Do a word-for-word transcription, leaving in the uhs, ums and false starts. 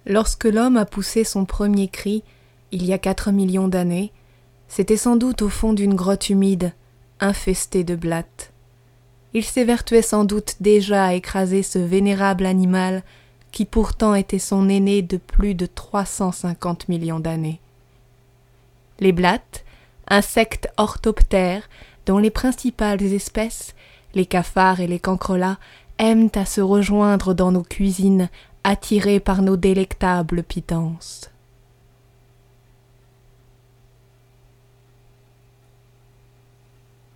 Lorsque l'homme a poussé son premier cri, il y a quatre millions d'années, c'était sans doute au fond d'une grotte humide, infestée de blattes. Il s'évertuait sans doute déjà à écraser ce vénérable animal qui pourtant était son aîné de plus de trois cent cinquante millions d'années. Les blattes, insectes orthoptères dont les principales espèces, les cafards et les cancrelats, aiment à se rejoindre dans nos cuisines, attirés par nos délectables pitances.